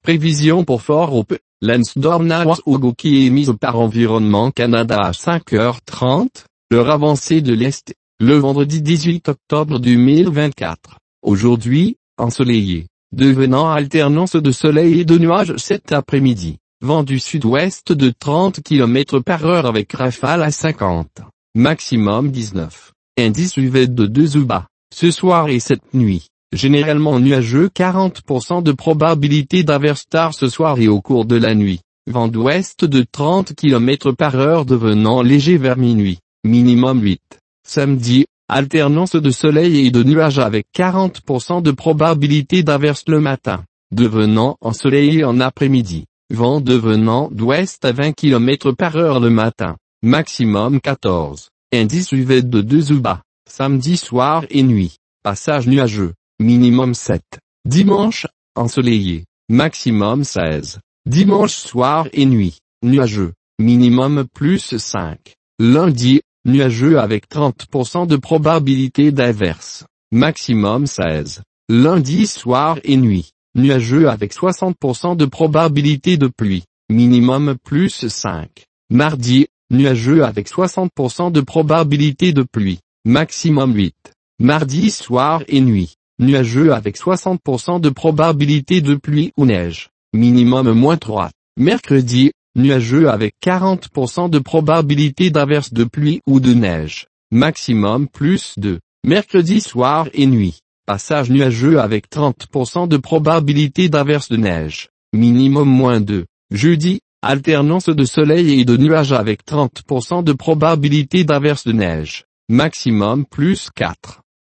Prévision pour Fort Hope, Lansdowne qui est émise par Environnement Canada à 5h30, l'heure avancée de l'Est, le vendredi 18 octobre 2024. Aujourd'hui, ensoleillé, devenant alternance de soleil et de nuages cet après-midi, vent du sud-ouest de 30 km/h avec rafale à 50, maximum 19, indice UV de 2 ou bas, ce soir et cette nuit. Généralement nuageux 40% de probabilité d'averse tard ce soir et au cours de la nuit. Vent d'ouest de 30 km/h devenant léger vers minuit. Minimum 8. Samedi, alternance de soleil et de nuages avec 40% de probabilité d'averse le matin. Devenant ensoleillé en après-midi. Vent devenant d'ouest à 20 km/h le matin. Maximum 14. Indice UV de 2 ou bas. Samedi soir et nuit. Passage nuageux. Minimum 7. Dimanche, ensoleillé. Maximum 16. Dimanche soir et nuit, nuageux. Minimum plus 5. Lundi, nuageux avec 30% de probabilité d'averse. Maximum 16. Lundi soir et nuit, nuageux avec 60% de probabilité de pluie. Minimum plus 5. Mardi, nuageux avec 60% de probabilité de pluie. Maximum 8. Mardi soir et nuit. Nuageux avec 60% de probabilité de pluie ou neige. Minimum moins 3. Mercredi, nuageux avec 40% de probabilité d'averse de pluie ou de neige. Maximum plus 2. Mercredi soir et nuit. Passage nuageux avec 30% de probabilité d'averse de neige. Minimum moins 2. Jeudi, alternance de soleil et de nuages avec 30% de probabilité d'averse de neige. Maximum plus 4.